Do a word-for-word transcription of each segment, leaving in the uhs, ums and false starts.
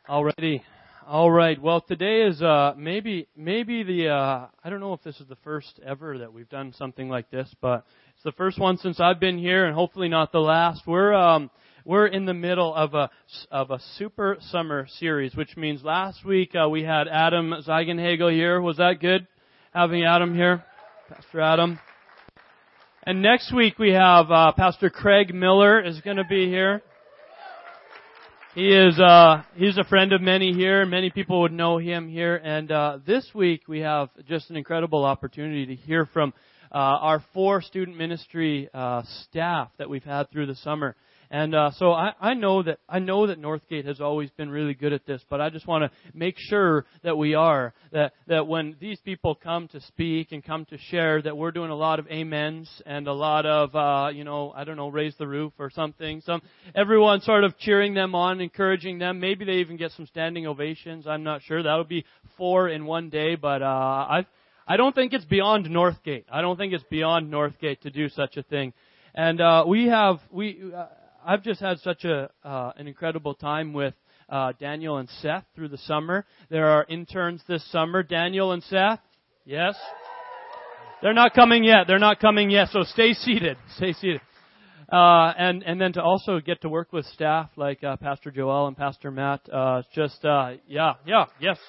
Alrighty. All right. Well, today is uh, maybe maybe the uh, I don't know if this is the first ever that we've done something like this, but it's the first one since I've been here, and hopefully not the last. We're um, we're in the middle of a of a super summer series, which means last week uh, we had Adam Zeigenhagel here. Was that good having Adam here, Pastor Adam? And next week we have uh, Pastor Craig Miller is going to be here. He is, uh, he's a friend of many here. Many people would know him here. And, uh, this week we have just an incredible opportunity to hear from, uh, our four student ministry, uh, staff that we've had through the summer. And, uh, so I, I know that, I know that Northgate has always been really good at this, but I just want to make sure that we are, that, that when these people come to speak and come to share, that we're doing a lot of amens and a lot of, uh, you know, I don't know, raise the roof or something. Some, everyone sort of cheering them on, encouraging them. Maybe they even get some standing ovations. I'm not sure. That would be four in one day, but, uh, I, I don't think it's beyond Northgate. I don't think it's beyond Northgate to do such a thing. And, uh, we have, we, uh, I've just had such a uh, an incredible time with uh, Daniel and Seth through the summer. There are interns this summer. Daniel and Seth, yes? They're not coming yet. They're not coming yet, so stay seated. Stay seated. Uh, and, and then to also get to work with staff like uh, Pastor Joel and Pastor Matt. Uh, just, uh, yeah, yeah, yes.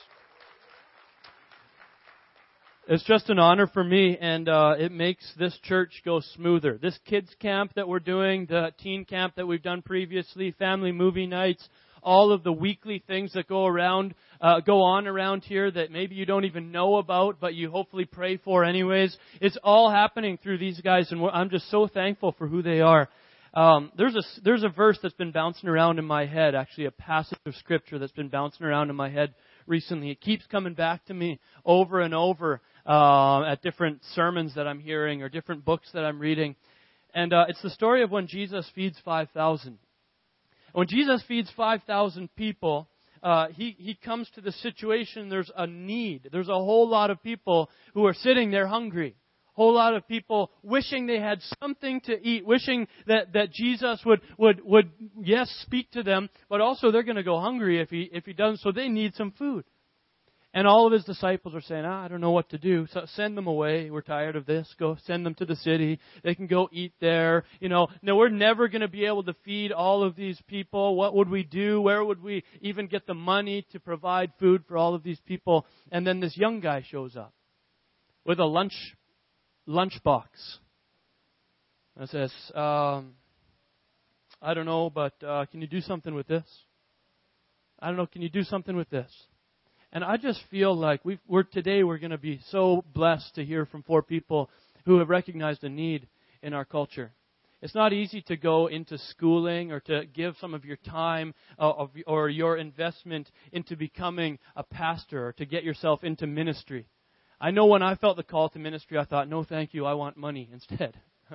It's just an honor for me, and uh, it makes this church go smoother. This kids camp that we're doing, the teen camp that we've done previously, family movie nights, all of the weekly things that go around, uh, go on around here that maybe you don't even know about, but you hopefully pray for anyways. It's all happening through these guys, and I'm just so thankful for who they are. Um, there's a there's a verse that's been bouncing around in my head, actually a passage of scripture that's been bouncing around in my head recently. It keeps coming back to me over and over. Uh, at different sermons that I'm hearing or different books that I'm reading. And uh, it's the story of when Jesus feeds five thousand. When Jesus feeds five thousand people, uh, he, he comes to the situation, there's a need. There's a whole lot of people who are sitting there hungry. A whole lot of people wishing they had something to eat, wishing that, that Jesus would, would, would, yes, speak to them, but also they're going to go hungry if he, if he doesn't, so they need some food. And all of his disciples are saying, ah, I don't know what to do. So send them away. We're tired of this. Go send them to the city. They can go eat there. You know, no, we're never going to be able to feed all of these people. What would we do? Where would we even get the money to provide food for all of these people? And then this young guy shows up with a lunch lunch box. And says, um, I don't know, but uh, can you do something with this? I don't know. Can you do something with this? And I just feel like we've, we're today we're going to be so blessed to hear from four people who have recognized a need in our culture. It's not easy to go into schooling or to give some of your time uh, of, or your investment into becoming a pastor or to get yourself into ministry. I know when I felt the call to ministry, I thought, no, thank you, I want money instead.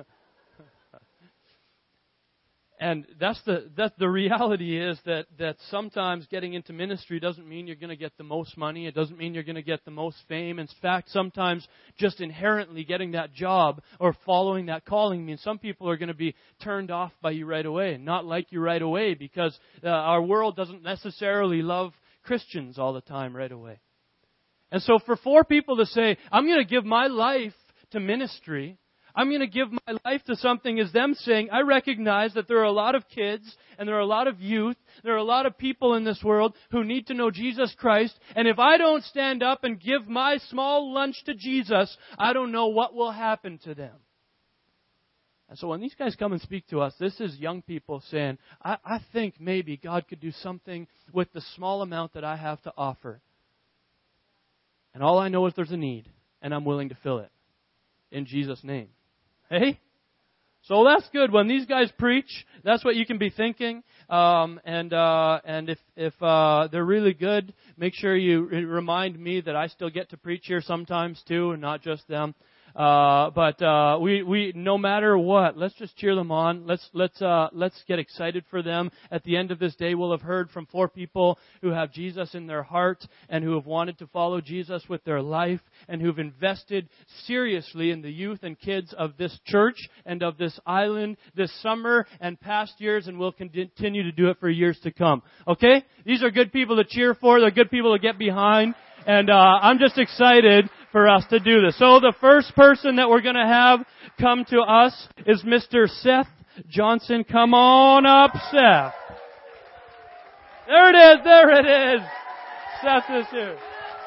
And that's the that the reality is that, that sometimes getting into ministry doesn't mean you're going to get the most money. It doesn't mean you're going to get the most fame. In fact, sometimes just inherently getting that job or following that calling means some people are going to be turned off by you right away and not like you right away because uh, our world doesn't necessarily love Christians all the time right away. And so for four people to say, I'm going to give my life to ministry, I'm going to give my life to something is them saying, I recognize that there are a lot of kids and there are a lot of youth, there are a lot of people in this world who need to know Jesus Christ. And if I don't stand up and give my small lunch to Jesus, I don't know what will happen to them. And so when these guys come and speak to us, this is young people saying, I, I think maybe God could do something with the small amount that I have to offer. And all I know is there's a need, and I'm willing to fill it. In Jesus' name. Hey? So that's good. When these guys preach, that's what you can be thinking. Um, and uh, and if, if uh, they're really good, make sure you remind me that I still get to preach here sometimes too, and not just them. Uh, but uh, we we no matter what, let's just cheer them on. Let's let's uh, let's get excited for them. At the end of this day, we'll have heard from four people who have Jesus in their heart and who have wanted to follow Jesus with their life and who've invested seriously in the youth and kids of this church and of this island this summer and past years, and will continue to do it for years to come. Okay? These are good people to cheer for. They're good people to get behind. And uh, I'm just excited for us to do this. So the first person that we're going to have come to us is Mister Seth Johnson. Come on up, Seth. There it is. There it is. Seth is here.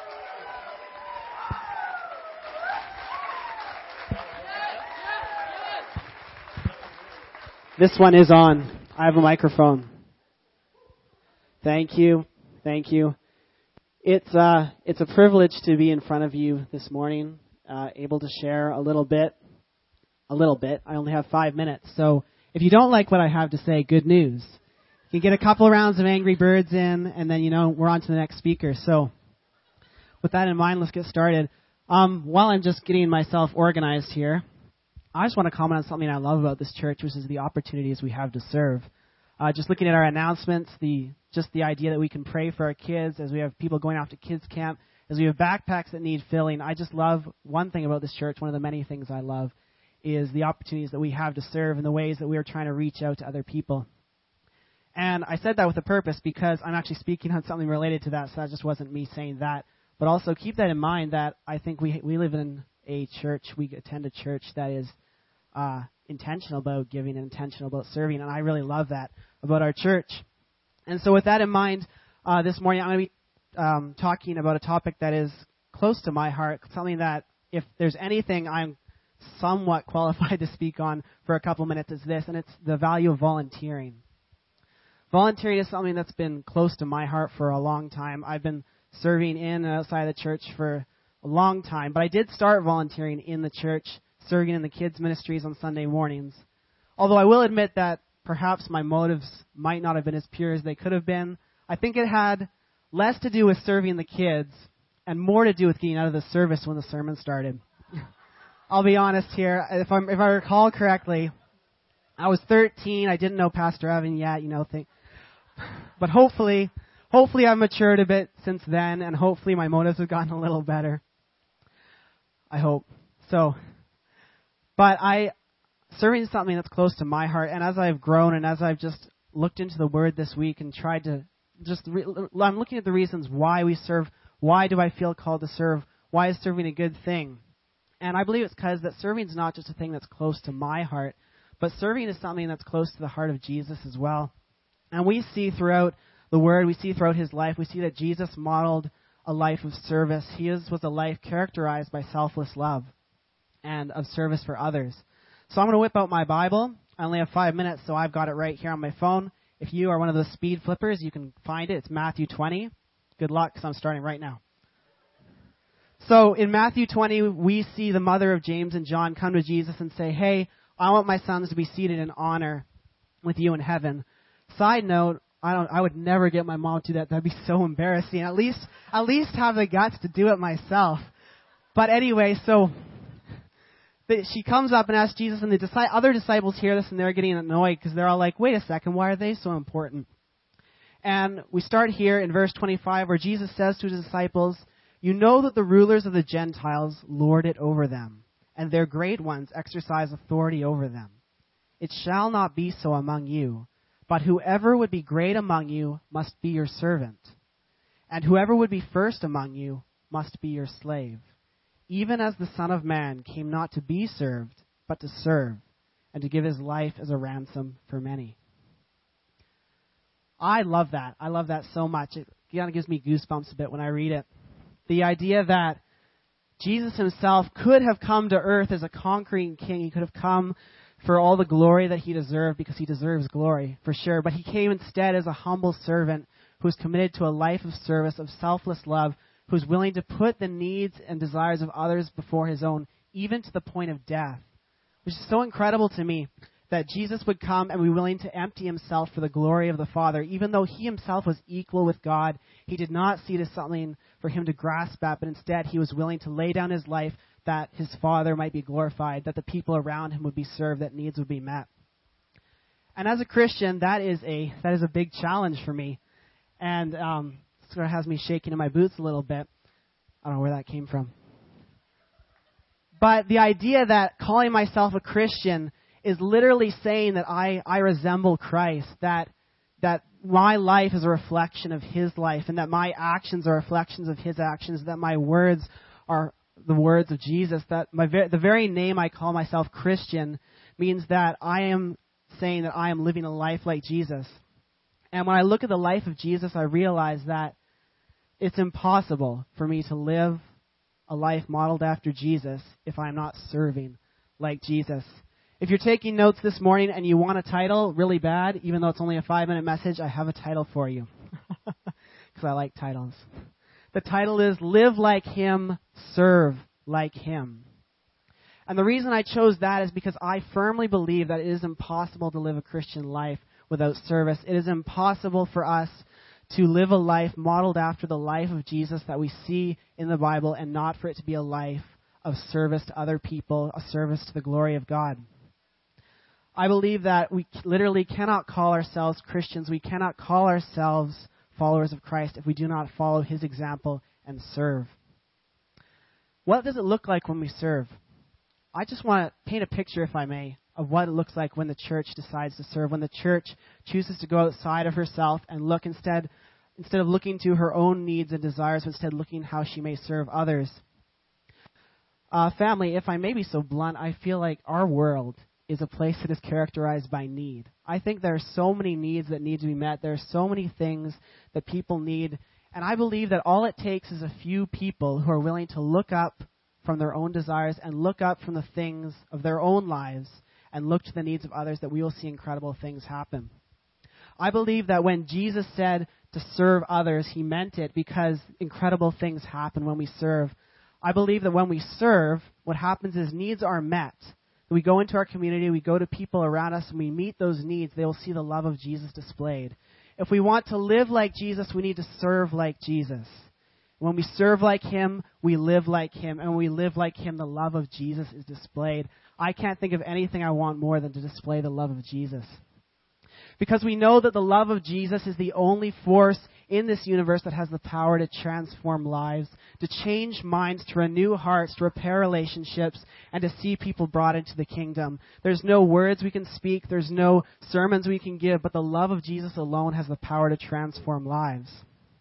This one is on. I have a microphone. Thank you. Thank you. It's uh, it's a privilege to be in front of you this morning, uh, able to share a little bit. A little bit. I only have five minutes. So if you don't like what I have to say, good news. You can get a couple rounds of Angry Birds in, and then, you know, we're on to the next speaker. So with that in mind, let's get started. Um, while I'm just getting myself organized here, I just want to comment on something I love about this church, which is the opportunities we have to serve. Uh, just looking at our announcements, the just the idea that we can pray for our kids as we have people going off to kids camp, as we have backpacks that need filling. I just love one thing about this church, one of the many things I love, is the opportunities that we have to serve and the ways that we are trying to reach out to other people. And I said that with a purpose because I'm actually speaking on something related to that, so that just wasn't me saying that. But also keep that in mind that I think we we live in a church, we attend a church that is uh, intentional about giving and intentional about serving, and I really love that about our church. And so with that in mind, uh, this morning I'm going to be um, talking about a topic that is close to my heart, something that if there's anything I'm somewhat qualified to speak on for a couple minutes is this, and it's the value of volunteering. Volunteering is something that's been close to my heart for a long time. I've been serving in and outside of the church for a long time, but I did start volunteering in the church, serving in the kids' ministries on Sunday mornings. Although I will admit that perhaps my motives might not have been as pure as they could have been. I think it had less to do with serving the kids and more to do with getting out of the service when the sermon started. I'll be honest here. If, I'm, if I recall correctly, I was thirteen. I didn't know Pastor Evan yet, you know. Think, but hopefully, hopefully I've matured a bit since then, and hopefully my motives have gotten a little better. I hope. So, but I... Serving is something that's close to my heart, and as I've grown and as I've just looked into the Word this week and tried to just, re- I'm looking at the reasons why we serve. Why do I feel called to serve? Why is serving a good thing? And I believe it's because that serving is not just a thing that's close to my heart, but serving is something that's close to the heart of Jesus as well. And we see throughout the Word, we see throughout His life, we see that Jesus modeled a life of service. His was a life characterized by selfless love and of service for others. So I'm going to whip out my Bible. I only have five minutes, so I've got it right here on my phone. If you are one of those speed flippers, you can find it. It's Matthew twenty. Good luck, because I'm starting right now. So in Matthew twenty, we see the mother of James and John come to Jesus and say, hey, I want my sons to be seated in honor with you in heaven. Side note, I don't. I would never get my mom to do that. That'd be so embarrassing. At least, at least have the guts to do it myself. But anyway, so... she comes up and asks Jesus, and the disi- other disciples hear this, and they're getting annoyed because they're all like, wait a second, why are they so important? And we start here in verse twenty-five where Jesus says to his disciples, you know that the rulers of the Gentiles lord it over them, and their great ones exercise authority over them. It shall not be so among you, but whoever would be great among you must be your servant, and whoever would be first among you must be your slave. Even as the Son of Man came not to be served, but to serve, and to give his life as a ransom for many. I love that. I love that so much. It kind of gives me goosebumps a bit when I read it. The idea that Jesus himself could have come to earth as a conquering king. He could have come for all the glory that he deserved, because he deserves glory, for sure. But he came instead as a humble servant who is committed to a life of service, of selfless love, who's willing to put the needs and desires of others before his own, even to the point of death. Which is so incredible to me, that Jesus would come and be willing to empty himself for the glory of the Father. Even though he himself was equal with God, he did not see it as something for him to grasp at, but instead he was willing to lay down his life that his Father might be glorified, that the people around him would be served, that needs would be met. And as a Christian, that is a that is a big challenge for me. And um, it sort of has me shaking in my boots a little bit. I don't know where that came from. But the idea that calling myself a Christian is literally saying that I, I resemble Christ, that that my life is a reflection of his life, and that my actions are reflections of his actions, that my words are the words of Jesus, that my ver- the very name I call myself Christian means that I am saying that I am living a life like Jesus. And when I look at the life of Jesus, I realize that it's impossible for me to live a life modeled after Jesus if I'm not serving like Jesus. If you're taking notes this morning and you want a title really bad, even though it's only a five-minute message, I have a title for you. Because I like titles. The title is Live Like Him, Serve Like Him. And the reason I chose that is because I firmly believe that it is impossible to live a Christian life without service. It is impossible for us to live a life modeled after the life of Jesus that we see in the Bible and not for it to be a life of service to other people, a service to the glory of God. I believe that we literally cannot call ourselves Christians. We cannot call ourselves followers of Christ if we do not follow his example and serve. What does it look like when we serve? I just want to paint a picture, if I may, of what it looks like when the church decides to serve, when the church chooses to go outside of herself and look instead, instead of looking to her own needs and desires, but instead looking how she may serve others. Uh, family, if I may be so blunt, I feel like our world is a place that is characterized by need. I think there are so many needs that need to be met. There are so many things that people need. And I believe that all it takes is a few people who are willing to look up from their own desires and look up from the things of their own lives and look to the needs of others, that we will see incredible things happen. I believe that when Jesus said to serve others, he meant it because incredible things happen when we serve. I believe that when we serve, what happens is needs are met. We go into our community, we go to people around us, and we meet those needs. They will see the love of Jesus displayed. If we want to live like Jesus, we need to serve like Jesus. When we serve like him, we live like him. And when we live like him, the love of Jesus is displayed. I can't think of anything I want more than to display the love of Jesus. Because we know that the love of Jesus is the only force in this universe that has the power to transform lives, to change minds, to renew hearts, to repair relationships, and to see people brought into the kingdom. There's no words we can speak, there's no sermons we can give, but the love of Jesus alone has the power to transform lives.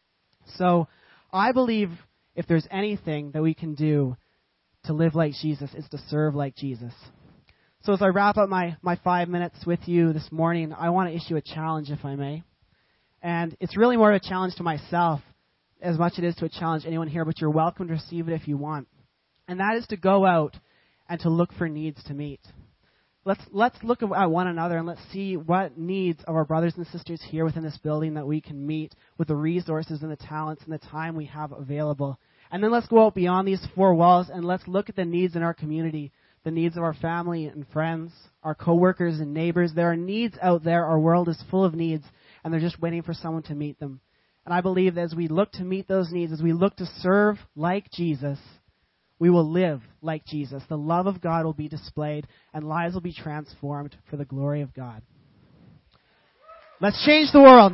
So, I believe if there's anything that we can do to live like Jesus, it's to serve like Jesus. So as I wrap up my, my five minutes with you this morning, I want to issue a challenge, if I may. And it's really more of a challenge to myself as much as it is to a challenge to anyone here, but you're welcome to receive it if you want. And that is to go out and to look for needs to meet. Let's let's look at one another and let's see what needs of our brothers and sisters here within this building that we can meet with the resources and the talents and the time we have available. And then let's go out beyond these four walls and let's look at the needs in our community, the needs of our family and friends, our coworkers and neighbors. There are needs out there. Our world is full of needs, and they're just waiting for someone to meet them. And I believe that as we look to meet those needs, as we look to serve like Jesus, we will live like Jesus. The love of God will be displayed, and lives will be transformed for the glory of God. Let's change the world.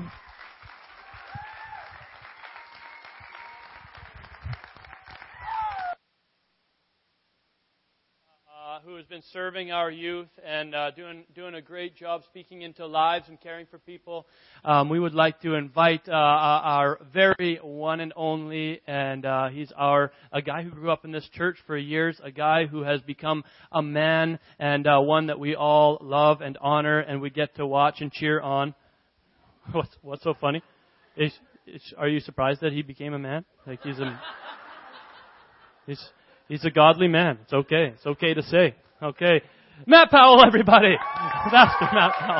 Uh, who has been serving our youth and uh, doing doing a great job speaking into lives and caring for people. Um, we would like to invite uh, our very one and only, and uh, he's our a guy who grew up in this church for years, a guy who has become a man and uh, one that we all love and honor, and we get to watch and cheer on. What's what's so funny? Is, is, are you surprised that he became a man? Like he's a he's. He's a godly man. It's okay. It's okay to say. Okay. Matt Powell, everybody. Pastor Matt Powell.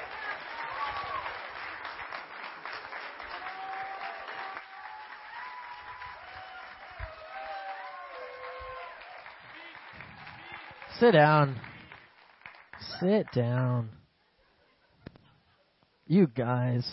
Sit down. Sit down. You guys.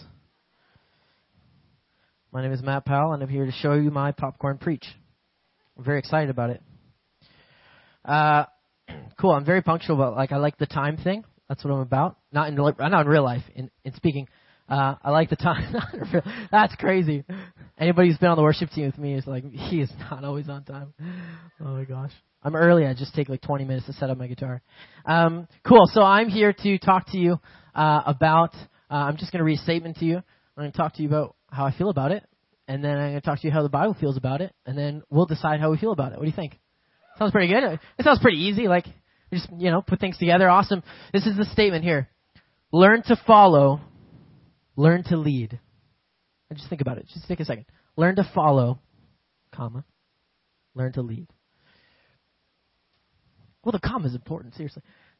My name is Matt Powell, and I'm here to show you my popcorn preach. I'm very excited about it. Uh, cool. I'm very punctual, but like I like the time thing. That's what I'm about. Not in not in real life. In in speaking, uh, I like the time. That's crazy. Anybody who's been on the worship team with me is like, he is not always on time. Oh my gosh. I'm early. I just take like twenty minutes to set up my guitar. Um, cool. So I'm here to talk to you uh, about. Uh, I'm just going to read a statement to you. I'm going to talk to you about how I feel about it, and then I'm going to talk to you how the Bible feels about it, and then we'll decide how we feel about it. What do you think? Sounds pretty good. It sounds pretty easy. Like, just, you know, put things together. Awesome. This is the statement here. Learn to follow. Learn to lead. And just think about it. Just take a second. Learn to follow, comma. Learn to lead. Well, the comma is important. Seriously.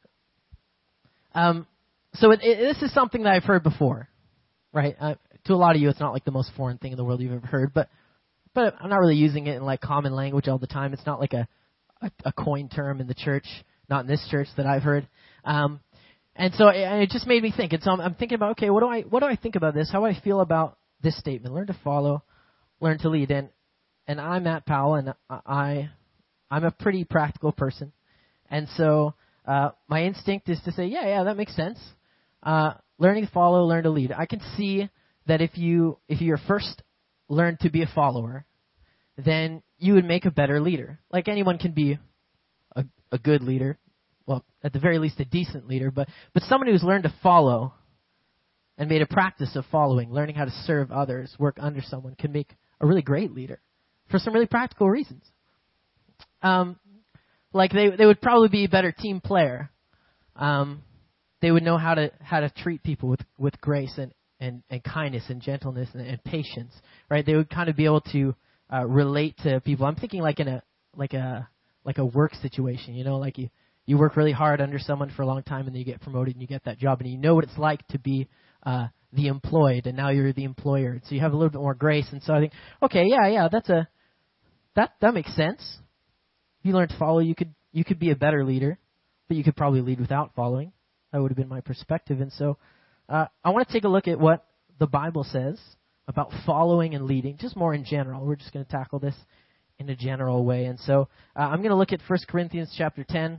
Um, so it, it, this is something that I've heard before, right? Uh, to a lot of you, it's not like the most foreign thing in the world you've ever heard, but but I'm not really using it in like common language all the time. It's not like a A, a coined term in the church, not in this church that I've heard, um, and so it, and it just made me think. And so I'm, I'm thinking about, okay, what do I what do I think about this? How do I feel about this statement? Learn to follow, learn to lead. And and I'm Matt Powell, and I I'm a pretty practical person, and so uh, my instinct is to say, yeah, yeah, that makes sense. Uh, learning to follow, learn to lead. I can see that if you if you're first learn to be a follower, then you would make a better leader. Like anyone can be a, a good leader, well, at the very least a decent leader, but, but someone who's learned to follow and made a practice of following, learning how to serve others, work under someone, can make a really great leader for some really practical reasons. Um, like they they would probably be a better team player. Um, they would know how to how to treat people with, with grace and, and, and kindness and gentleness and, and patience, right? They would kind of be able to Uh, relate to people. I'm thinking like in a like a like a work situation, you know, like you you work really hard under someone for a long time, and then you get promoted and you get that job, and you know what it's like to be uh, the employed, and now you're the employer, so you have a little bit more grace. And so I think, okay, yeah, yeah, that's a that that makes sense. If you learn to follow, you could you could be a better leader, but you could probably lead without following. That would have been my perspective. And so uh, I want to take a look at what the Bible says about following and leading, just more in general. We're just going to tackle this in a general way. And so uh, I'm going to look at First Corinthians chapter ten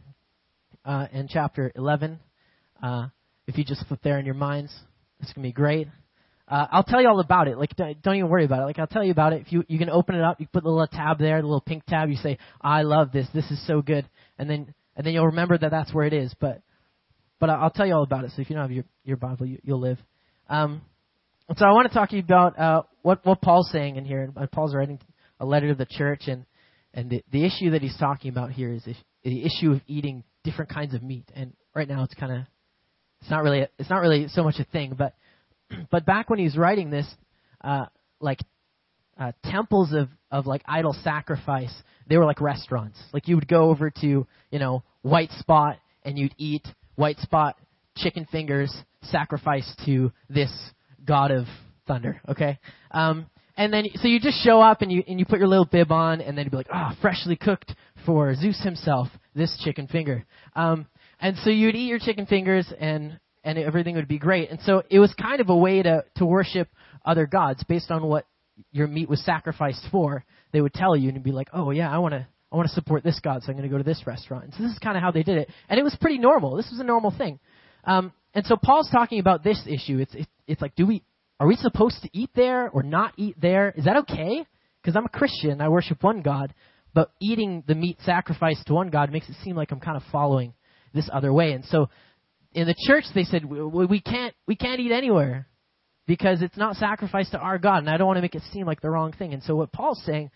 uh, and chapter eleven. Uh, if you just flip there in your minds, it's going to be great. Uh, I'll tell you all about it. Like, don't, don't even worry about it. Like, I'll tell you about it. If you you can open it up, you put the little tab there, the little pink tab. You say, "I love this. This is so good," and then and then you'll remember that that's where it is. But but I'll tell you all about it. So if you don't have your your Bible, you, you'll live. Um, And so I want to talk to you about uh, what, what Paul's saying in here. And Paul's writing a letter to the church, and, and the, the issue that he's talking about here is the, the issue of eating different kinds of meat. And right now it's kind of it's not really it's not really so much a thing, but but back when he was writing this, uh, like uh, temples of, of like idol sacrifice, they were like restaurants. Like you would go over to you know White Spot and you'd eat White Spot chicken fingers sacrificed to this God of thunder, okay? Um, and then, so you just show up and you and you put your little bib on, and then you'd be like, ah, oh, freshly cooked for Zeus himself, this chicken finger. Um, and so you'd eat your chicken fingers, and and everything would be great. And so it was kind of a way to, to worship other gods based on what your meat was sacrificed for. They would tell you, and you'd be like, oh yeah, I want to I want to support this god, so I'm going to go to this restaurant. And so this is kind of how they did it, and it was pretty normal. This was a normal thing. Um, and so Paul's talking about this issue. It's it, it's like, do we are we supposed to eat there or not eat there? Is that okay? Because I'm a Christian, I worship one God, but eating the meat sacrificed to one God makes it seem like I'm kind of following this other way. And so in the church, they said we, we can't we can't eat anywhere because it's not sacrificed to our God, and I don't want to make it seem like the wrong thing. And so what Paul's saying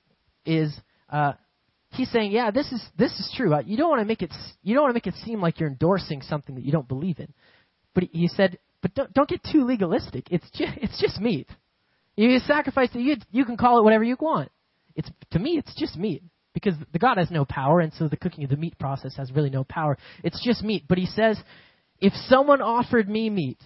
is, uh, he's saying, yeah, this is this is true. Uh, you don't want to make it you don't want to make it seem like you're endorsing something that you don't believe in. But he said, but don't don't get too legalistic. It's just it's just meat. You sacrifice it. You you can call it whatever you want. It's to me, it's just meat because the God has no power, and so the cooking of the meat process has really no power. It's just meat. But he says, if someone offered me meat,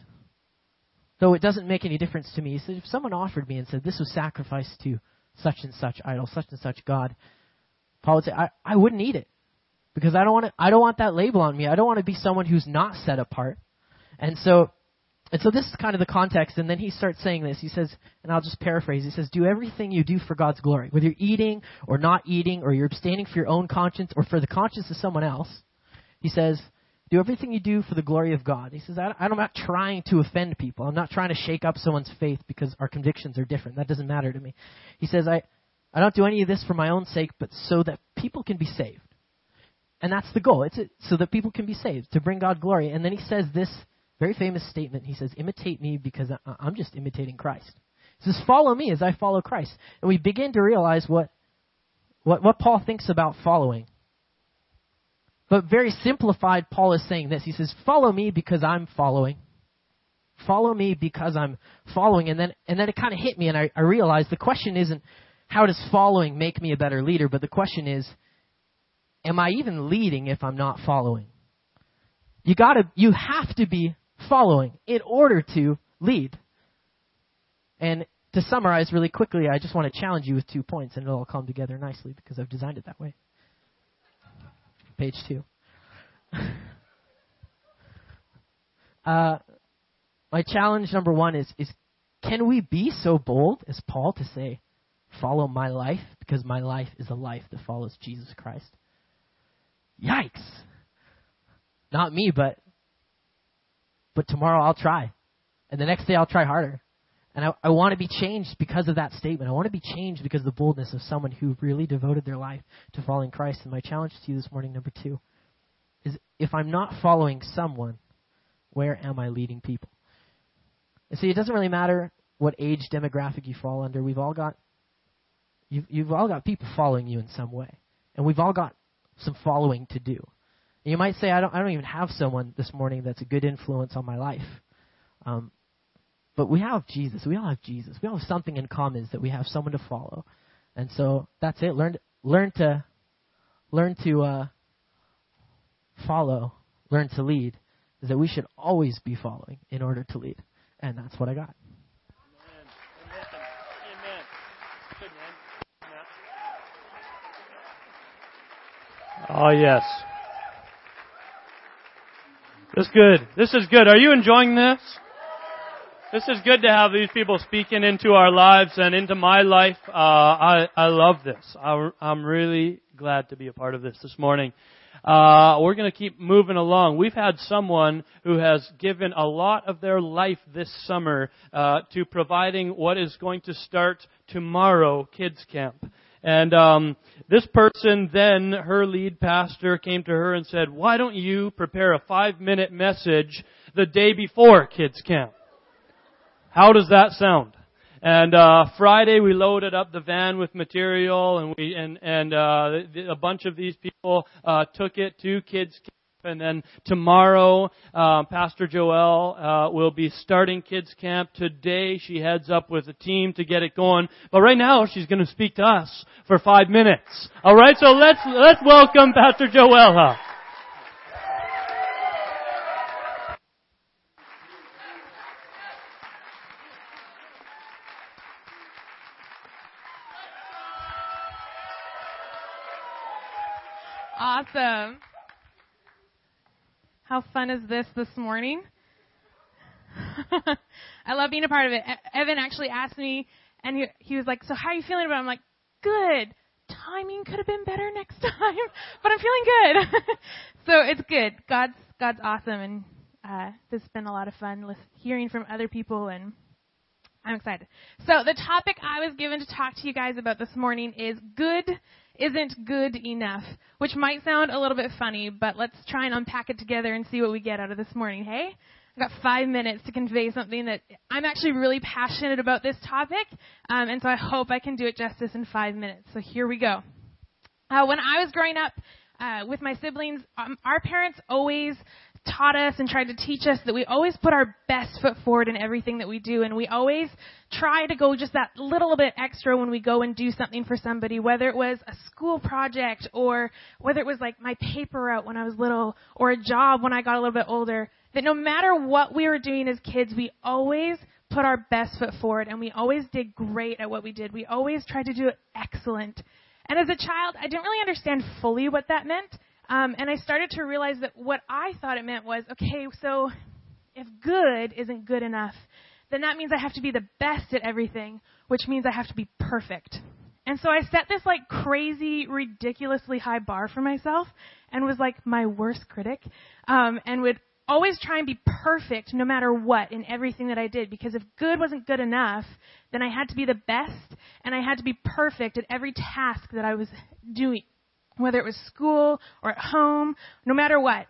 though it doesn't make any difference to me, he said, if someone offered me and said this was sacrificed to such and such idol, such and such God, Paul would say, I, I wouldn't eat it because I don't want to. I don't want that label on me. I don't want to be someone who's not set apart. And so And so this is kind of the context, and then he starts saying this. He says, and I'll just paraphrase, he says, do everything you do for God's glory. Whether you're eating or not eating, or you're abstaining for your own conscience or for the conscience of someone else, he says, do everything you do for the glory of God. He says, I, I'm not trying to offend people. I'm not trying to shake up someone's faith because our convictions are different. That doesn't matter to me. He says, I, I don't do any of this for my own sake, but so that people can be saved. And that's the goal. It's so that people can be saved, to bring God glory. And then he says this very famous statement. He says, imitate me because I, I'm just imitating Christ. He says, follow me as I follow Christ. And we begin to realize what, what, what Paul thinks about following. But very simplified, Paul is saying this. He says, follow me because I'm following. Follow me because I'm following. And then and then it kind of hit me, and I, I realized the question isn't, how does following make me a better leader? But the question is, am I even leading if I'm not following? You gotta, you have to be following in order to lead. And to summarize really quickly, I just want to challenge you with two points, and it'll all come together nicely because I've designed it that way. Page two. uh, my challenge number one is, is can we be so bold as Paul to say, follow my life because my life is a life that follows Jesus Christ? Yikes. Not me, but but tomorrow I'll try. And the next day I'll try harder. And I, I want to be changed because of that statement. I want to be changed because of the boldness of someone who really devoted their life to following Christ. And my challenge to you this morning, number two, is if I'm not following someone, where am I leading people? And see, it doesn't really matter what age demographic you fall under. We've all got you've, you've all got people following you in some way. And we've all got some following to do. And you might say, I don't I don't even have someone this morning that's a good influence on my life. Um, but we have Jesus. We all have Jesus. We all have something in common, is that we have someone to follow. And so that's it. Learn learn to learn to uh, follow, learn to lead, is that we should always be following in order to lead. And that's what I got. Amen. Amen. Good, man. Oh, yes. This is good. This is good. Are you enjoying this? This is good to have these people speaking into our lives and into my life. Uh, I, I love this. I, I'm really glad to be a part of this this morning. Uh, we're going to keep moving along. We've had someone who has given a lot of their life this summer uh, to providing what is going to start tomorrow, Kids Camp. And um, this person then, her lead pastor, came to her and said, why don't you prepare a five-minute message the day before Kids Camp? How does that sound? And uh Friday we loaded up the van with material, and we and and uh a bunch of these people uh took it to Kids Camp. And then tomorrow, uh, Pastor Joelle uh, will be starting Kids Camp. Today she heads up with a team to get it going. But right now she's going to speak to us for five minutes. All right, so let's let's welcome Pastor Joelle. Awesome. How fun is this this morning? I love being a part of it. Evan actually asked me, and he, he was like, so how are you feeling about it? I'm like, good. Timing could have been better next time, but I'm feeling good. So it's good. God's God's awesome, and uh, this has been a lot of fun listen, hearing from other people, and I'm excited. So the topic I was given to talk to you guys about this morning is good isn't good enough, which might sound a little bit funny, but let's try and unpack it together and see what we get out of this morning, hey? I've got five minutes to convey something that I'm actually really passionate about this topic, um, and so I hope I can do it justice in five minutes. So here we go. Uh, when I was growing up uh, with my siblings, um, our parents always taught us and tried to teach us that we always put our best foot forward in everything that we do, and we always try to go just that little bit extra when we go and do something for somebody, whether it was a school project or whether it was like my paper route when I was little or a job when I got a little bit older, that no matter what we were doing as kids, we always put our best foot forward, and we always did great at what we did. We always tried to do it excellent. And as a child, I didn't really understand fully what that meant. Um, and I started to realize that what I thought it meant was, okay, so if good isn't good enough, then that means I have to be the best at everything, which means I have to be perfect. And so I set this like crazy, ridiculously high bar for myself and was like my worst critic, um, and would always try and be perfect no matter what in everything that I did, because if good wasn't good enough, then I had to be the best and I had to be perfect at every task that I was doing, whether it was school or at home, no matter what.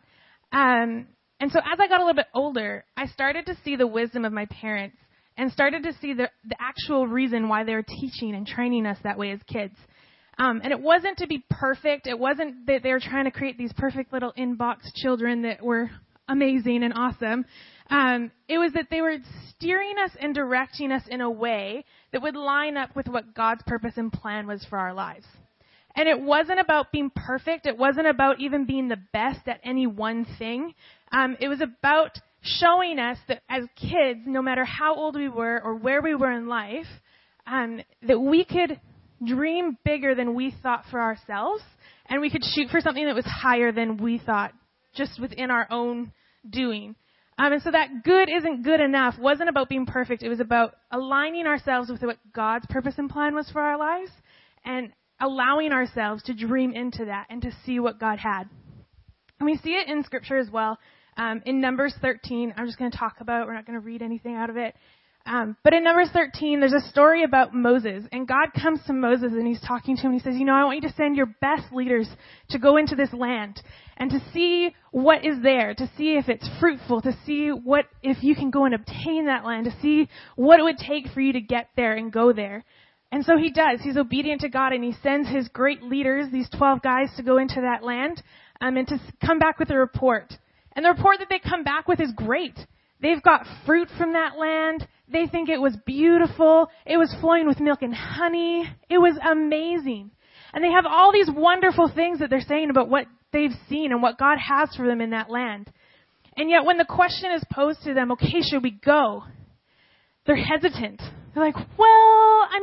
Um, and so as I got a little bit older, I started to see the wisdom of my parents and started to see the, the actual reason why they were teaching and training us that way as kids. Um, and it wasn't to be perfect. It wasn't that they were trying to create these perfect little inbox children that were amazing and awesome. Um, it was that they were steering us and directing us in a way that would line up with what God's purpose and plan was for our lives. And it wasn't about being perfect. It wasn't about even being the best at any one thing. Um, it was about showing us that as kids, no matter how old we were or where we were in life, um, that we could dream bigger than we thought for ourselves, and we could shoot for something that was higher than we thought just within our own doing. Um, and so that good isn't good enough wasn't about being perfect. It was about aligning ourselves with what God's purpose and plan was for our lives and allowing ourselves to dream into that and to see what God had. And we see it in Scripture as well. Um, in Numbers thirteen, I'm just going to talk about it. We're not going to read anything out of it. Um, but in Numbers thirteen, there's a story about Moses. And God comes to Moses and he's talking to him. He says, you know, I want you to send your best leaders to go into this land and to see what is there, to see if it's fruitful, to see what, if you can go and obtain that land, to see what it would take for you to get there and go there. And so he does. He's obedient to God, and he sends his great leaders, these twelve guys, to go into that land um, and to come back with a report. And the report that they come back with is great. They've got fruit from that land. They think it was beautiful. It was flowing with milk and honey. It was amazing. And they have all these wonderful things that they're saying about what they've seen and what God has for them in that land. And yet when the question is posed to them, okay, should we go? They're hesitant. They're like, well, I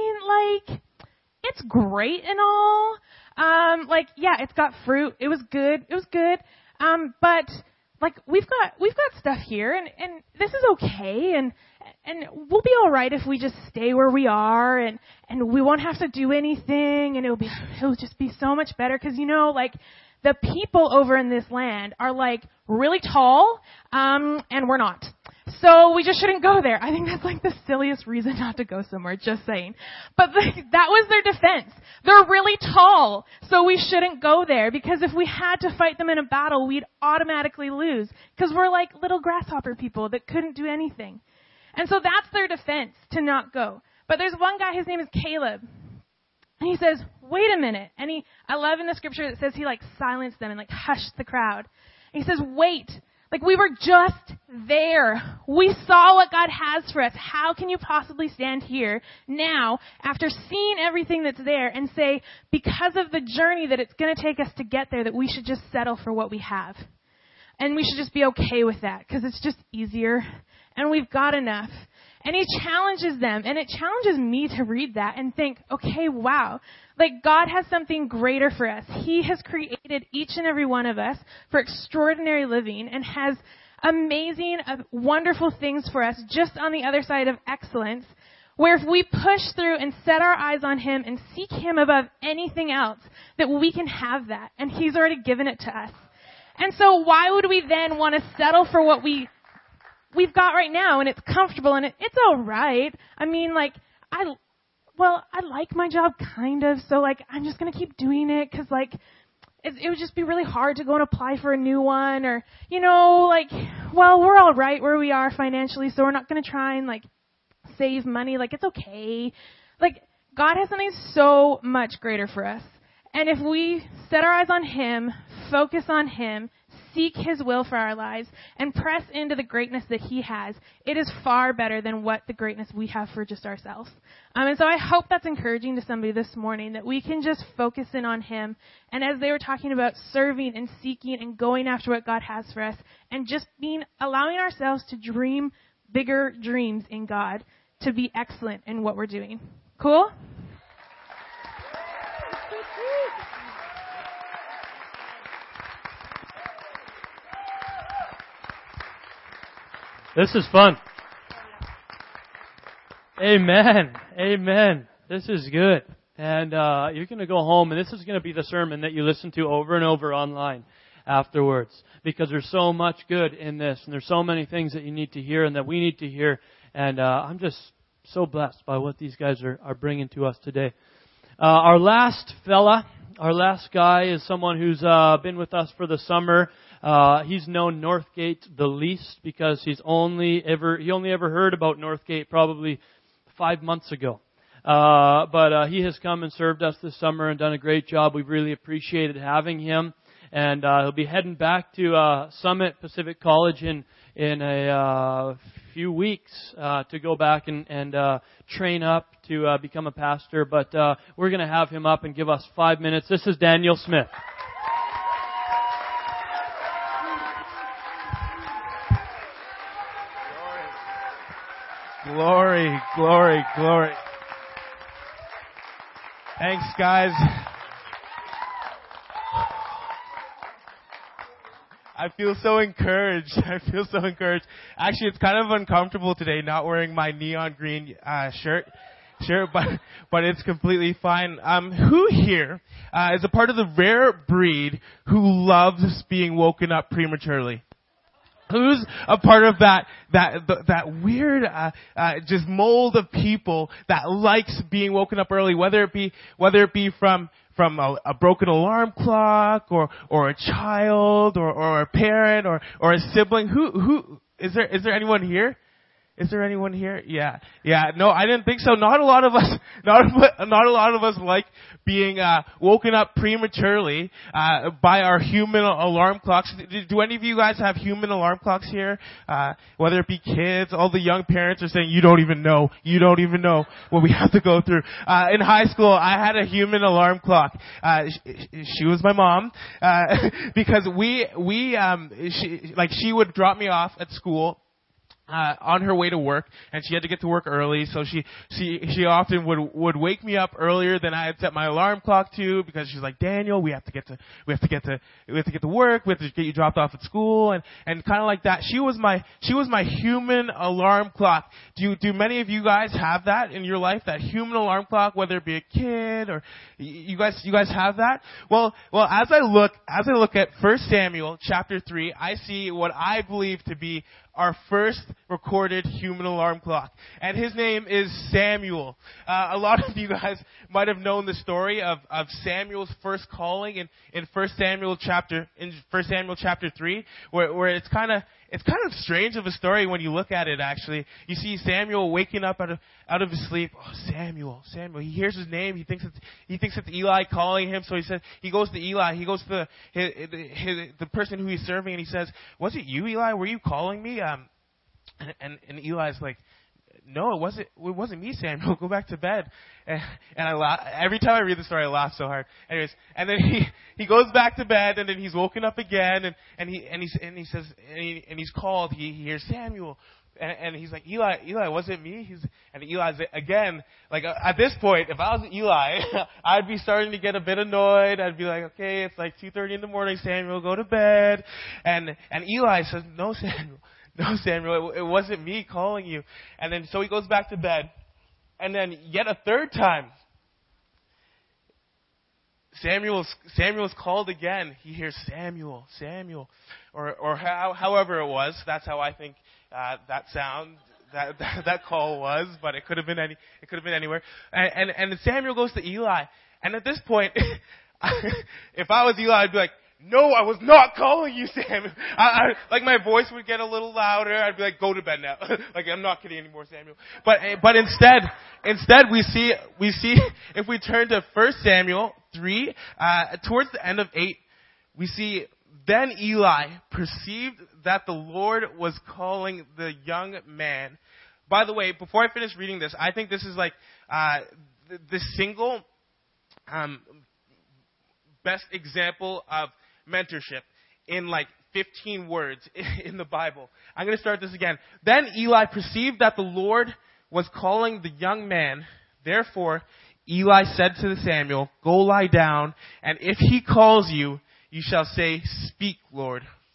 mean, like, it's great and all. Um, like, yeah, it's got fruit. It was good. It was good. Um, but like we've got we've got stuff here, and, and this is okay, and and we'll be all right if we just stay where we are, and, and we won't have to do anything, and it'll be it'll just be so much better, because you know, like the people over in this land are like really tall, um, and we're not. So we just shouldn't go there. I think that's like the silliest reason not to go somewhere, just saying. But the, that was their defense. They're really tall, so we shouldn't go there, because if we had to fight them in a battle, we'd automatically lose, because we're like little grasshopper people that couldn't do anything. And so that's their defense, to not go. But there's one guy, his name is Caleb. And he says, wait a minute. And he, I love in the scripture that says he like silenced them and like hushed the crowd. And he says, wait. Like, we were just there. We saw what God has for us. How can you possibly stand here now after seeing everything that's there and say, because of the journey that it's going to take us to get there, that we should just settle for what we have? And we should just be okay with that, because it's just easier and we've got enough. And he challenges them, and it challenges me to read that and think, okay, wow, like God has something greater for us. He has created each and every one of us for extraordinary living and has amazing, uh, wonderful things for us just on the other side of excellence, where if we push through and set our eyes on him and seek him above anything else, that we can have that. And he's already given it to us. And so why would we then want to settle for what we we've got right now, and it's comfortable, and it, it's all right. I mean, like, I, well, I like my job kind of, so, like, I'm just going to keep doing it, because, like, it, it would just be really hard to go and apply for a new one, or, you know, like, well, we're all right where we are financially, so we're not going to try and, like, save money. Like, it's okay. Like, God has something so much greater for us. And if we set our eyes on him, focus on him, seek his will for our lives, and press into the greatness that he has, it is far better than what the greatness we have for just ourselves. Um, and so I hope that's encouraging to somebody this morning, that we can just focus in on him. And as they were talking about serving and seeking and going after what God has for us, and just being, allowing ourselves to dream bigger dreams in God, to be excellent in what we're doing. Cool? This is fun. Amen. Amen. This is good. And uh, you're going to go home, and this is going to be the sermon that you listen to over and over online afterwards, because there's so much good in this, and there's so many things that you need to hear and that we need to hear. And uh, I'm just so blessed by what these guys are, are bringing to us today. Uh, our last fella, our last guy is someone who's uh, been with us for the summer. Uh, he's known Northgate the least because he's only ever he only ever heard about Northgate probably five months ago. Uh, but uh, he has come and served us this summer and done a great job. We've really appreciated having him. And uh, he'll be heading back to uh, Summit Pacific College in in a uh, few weeks uh, to go back and, and uh, train up to uh, become a pastor. But uh, we're going to have him up and give us five minutes. This is Daniel Smith. Glory, glory, glory. Thanks, guys. I feel so encouraged. I feel so encouraged. Actually, it's kind of uncomfortable today not wearing my neon green uh, shirt. Sure, but but it's completely fine. Um, who here uh, is a part of the rare breed who loves being woken up prematurely? Who's a part of that that that weird uh, uh, just mold of people that likes being woken up early, whether it be whether it be from from a, a broken alarm clock or or a child or or a parent or or a sibling? Who who is there is there anyone here? Is there anyone here? Yeah, yeah. No, I didn't think so. Not a lot of us, not not a lot of us like being uh, woken up prematurely uh, by our human alarm clocks. Do, do any of you guys have human alarm clocks here? Uh, whether it be kids, all the young parents are saying, "You don't even know. You don't even know what we have to go through." Uh, in high school, I had a human alarm clock. Uh, she, she was my mom uh, because we we um she like she would drop me off at school. Uh, on her way to work, and she had to get to work early, so she she she often would would wake me up earlier than I had set my alarm clock to, because she's like, Daniel, we have to get to we have to get to we have to get to work, we have to get you dropped off at school, and and kind of like that. She was my she was my human alarm clock. Do do many of you guys have that in your life? That human alarm clock, whether it be a kid or you guys you guys have that? Well well as I look as I look at First Samuel chapter three, I see what I believe to be our first recorded human alarm clock. And his name is Samuel. Uh, a lot of you guys might have known the story of, of Samuel's first calling in, in First Samuel chapter, in First Samuel chapter three, where, where it's kind of, it's kind of strange of a story when you look at it, actually. You see Samuel waking up out of, out of his sleep. Oh, Samuel, Samuel. He hears his name. He thinks it's, he thinks it's Eli calling him. So he says, he goes to Eli. He goes to the, his, his, the person who he's serving, and he says, was it you, Eli? Were you calling me? Um, and, and, and Eli's like, no, it wasn't, it wasn't me, Samuel. Go back to bed. And, and I laugh. Every time I read the story, I laugh so hard. Anyways, and then he, he goes back to bed, and then he's woken up again, and, and he, and he's, and he says, and, he, and he's called, he, he hears Samuel. And, and he's like, Eli, Eli, was it me? He's, and Eli's, again, like, uh, at this point, if I was Eli, I'd be starting to get a bit annoyed. I'd be like, okay, it's like two thirty in the morning, Samuel, go to bed. And, and Eli says, no, Samuel. No, Samuel, it, it wasn't me calling you. And then, so he goes back to bed. And then, yet a third time, Samuel's, Samuel's called again. He hears Samuel, Samuel. Or, or how, however it was. That's how I think, uh, that sound, that, that, that call was. But it could have been any, it could have been anywhere. And, and, and Samuel goes to Eli. And at this point, if I was Eli, I'd be like, no, I was not calling you, Samuel. I, I, like my voice would get a little louder. I'd be like, go to bed now. Like, I'm not kidding anymore, Samuel. But, but instead, instead we see, we see, if we turn to First Samuel three, uh, towards the end of eight, we see, then Eli perceived that the Lord was calling the young man. By the way, before I finish reading this, I think this is like, uh, the, the single, um, best example of mentorship in like fifteen words in the Bible. I'm going to start this again. Then Eli perceived that the Lord was calling the young man. Therefore, Eli said to Samuel, go lie down, and if he calls you, you shall say, speak, Lord,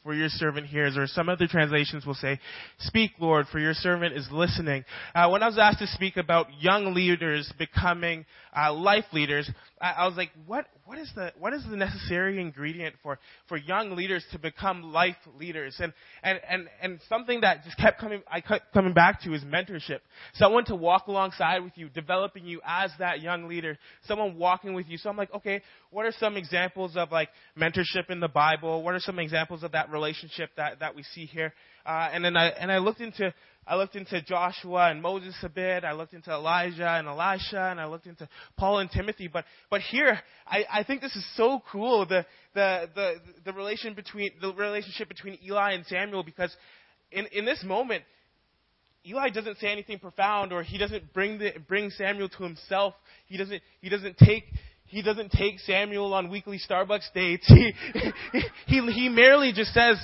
for your servant hears. Or some other translations will say, speak, Lord, for your servant is listening. Uh, when I was asked to speak about young leaders becoming uh, life leaders, I, I was like, what, what is the, what is the necessary ingredient for, for young leaders to become life leaders? And, and, and, and something that just kept coming, I kept coming back to is mentorship. Someone to walk alongside with you, developing you as that young leader. Someone walking with you. So I'm like, okay, what are some examples of like mentorship in the Bible? What are some examples of that relationship that, that we see here? Uh, and then I, and I looked into, I looked into Joshua and Moses a bit. I looked into Elijah and Elisha, and I looked into Paul and Timothy. But, but here, I, I think this is so cool, the, the, the, the relation between, the relationship between Eli and Samuel, because in, in this moment, Eli doesn't say anything profound, or he doesn't bring the, bring Samuel to himself. He doesn't, he doesn't take, he doesn't take Samuel on weekly Starbucks dates. He, he, he merely just says,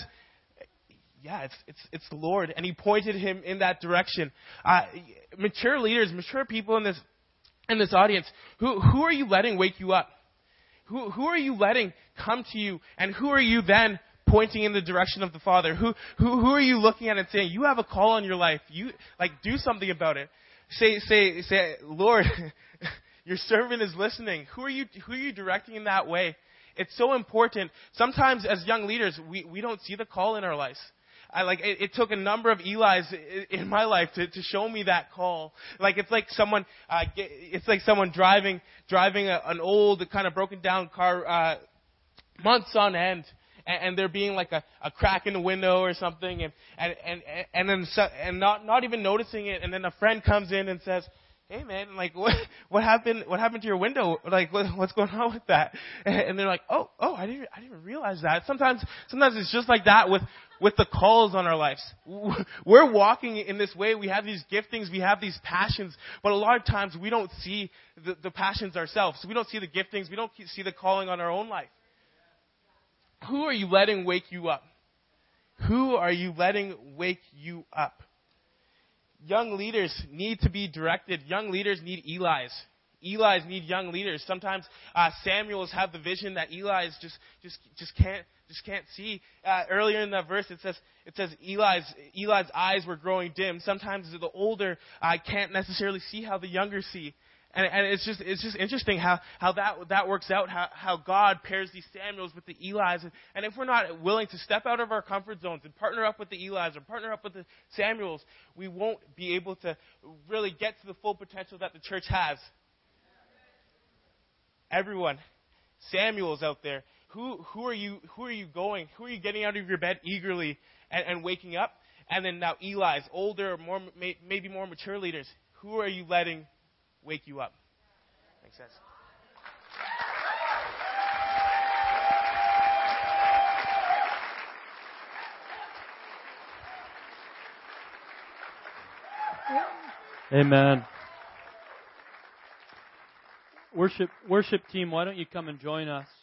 yeah, it's, it's, it's the Lord. And he pointed him in that direction. Uh, mature leaders, mature people in this, in this audience, who, who are you letting wake you up? Who, who are you letting come to you? And who are you then pointing in the direction of the Father? Who, who, who are you looking at and saying, you have a call on your life. You, like, do something about it. Say, say, say, Lord, your servant is listening. Who are you, who are you directing in that way? It's so important. Sometimes as young leaders, we, we don't see the call in our lives. I like it, it took a number of Eli's in my life to, to show me that call. Like it's like someone, uh, it's like someone driving driving a, an old kind of broken down car uh, months on end, and, and there being like a, a crack in the window or something, and and and and then so, and not not even noticing it, and then a friend comes in and says, hey man, like what what happened? What happened to your window? Like what, what's going on with that? And they're like, oh oh, I didn't I didn't realize that. Sometimes sometimes it's just like that with with the calls on our lives. We're walking in this way. We have these giftings, we have these passions, but a lot of times we don't see the, the passions ourselves. We don't see the giftings. We don't see the calling on our own life. Who are you letting wake you up? Who are you letting wake you up? Young leaders need to be directed. Young leaders need Eli's. Eli's need young leaders. Sometimes uh, Samuel's have the vision that Eli's just just just can't just can't see. Uh, earlier in that verse, it says it says Eli's Eli's eyes were growing dim. Sometimes the older uh, can't necessarily see how the younger see. And, and it's just it's just interesting how, how that that works out, how, how God pairs these Samuels with the Eli's. And, and if we're not willing to step out of our comfort zones and partner up with the Eli's or partner up with the Samuels, we won't be able to really get to the full potential that the church has. Everyone, Samuel's out there. Who who are you who are you going? Who are you getting out of your bed eagerly and, and waking up? And then now Eli's, older, more may, maybe more mature leaders. Who are you letting wake you up? Makes sense. Amen. Worship, worship team, why don't you come and join us?